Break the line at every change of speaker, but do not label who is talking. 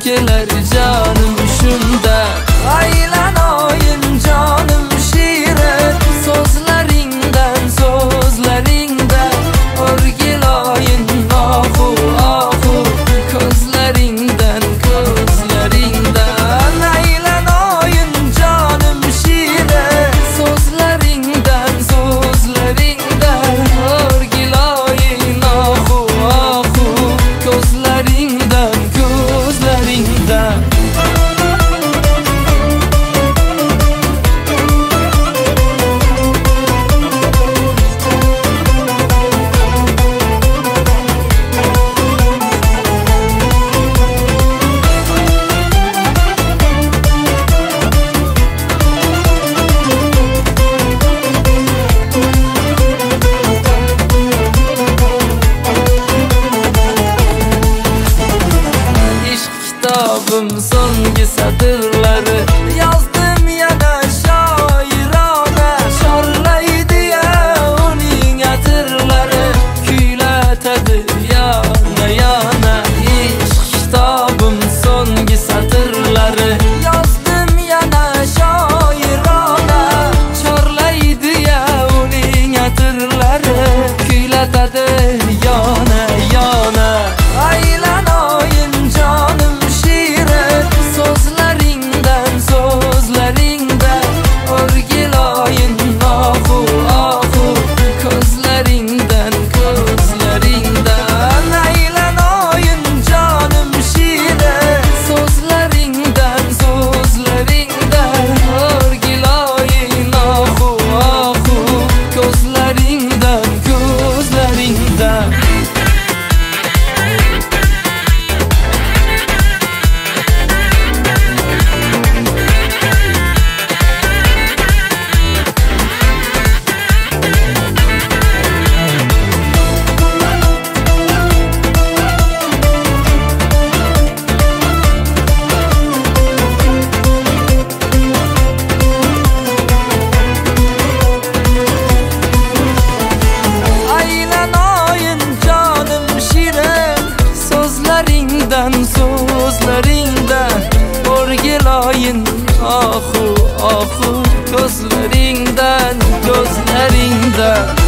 keler canım shunda. Aylanoyin canım shirin, so'zlaringdan o'rgiloyin ohu ohu, ko'zlaringdan aylanoyin canım shirin, so'zlaringdan o'rgiloyin ohu ohu, ko'zlaringdan kitabım so'nggi satırları yazdım yana shoirona. Chorlaydi ya uning atirlari, kuylatadi yana yana. Ishq kitabım so'nggi satırları yazdım yana shoirona. Chorlaydi ya uning atirlari, kuylatadi yana yana. Aylanoyin canım shirin, so'zlaringdan o'rgiloyin ohu ohu, ko'zlaringdan aylanoyin canım shirin, so'zlaringdan o'rgiloyin ohu ohu, ko'zlaringdan so'zlaringdan o'rgiloyin ohu ohu, ko'zlaringdan